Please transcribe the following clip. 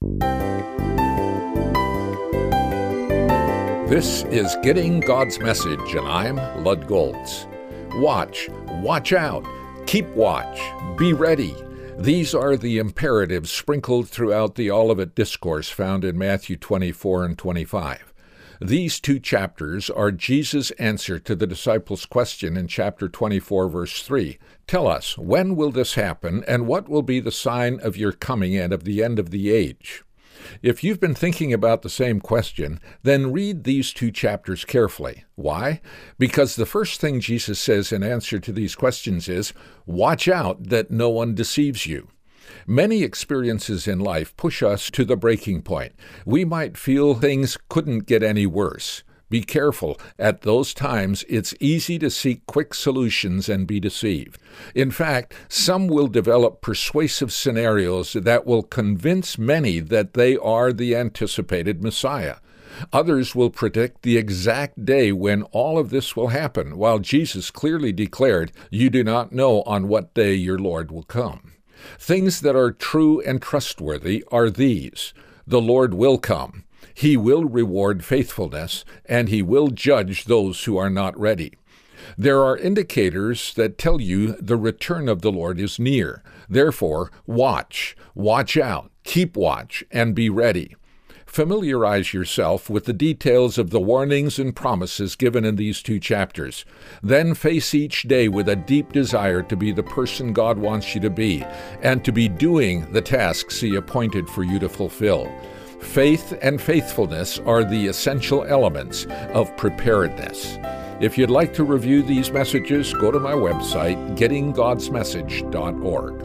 This is Getting God's Message, and I'm Lud Goltz. Watch out, keep watch, be ready. These are the imperatives sprinkled throughout the Olivet Discourse found in Matthew 24 and 25. These two chapters are Jesus' answer to the disciples' question in chapter 24, verse 3. Tell us, when will this happen, and what will be the sign of your coming and of the end of the age? If you've been thinking about the same question, then read these two chapters carefully. Why? Because the first thing Jesus says in answer to these questions is, watch out that no one deceives you. Many experiences in life push us to the breaking point. We might feel things couldn't get any worse. Be careful. At those times, it's easy to seek quick solutions and be deceived. In fact, some will develop persuasive scenarios that will convince many that they are the anticipated Messiah. Others will predict the exact day when all of this will happen, while Jesus clearly declared, "You do not know on what day your Lord will come." Things that are true and trustworthy are these: the Lord will come. He will reward faithfulness, and he will judge those who are not ready. There are indicators that tell you the return of the Lord is near. Therefore, watch out, keep watch, and be ready. Familiarize yourself with the details of the warnings and promises given in these two chapters. Then face each day with a deep desire to be the person God wants you to be, and to be doing the tasks he appointed for you to fulfill. Faith and faithfulness are the essential elements of preparedness. If you'd like to review these messages, go to my website, gettinggodsmessage.org.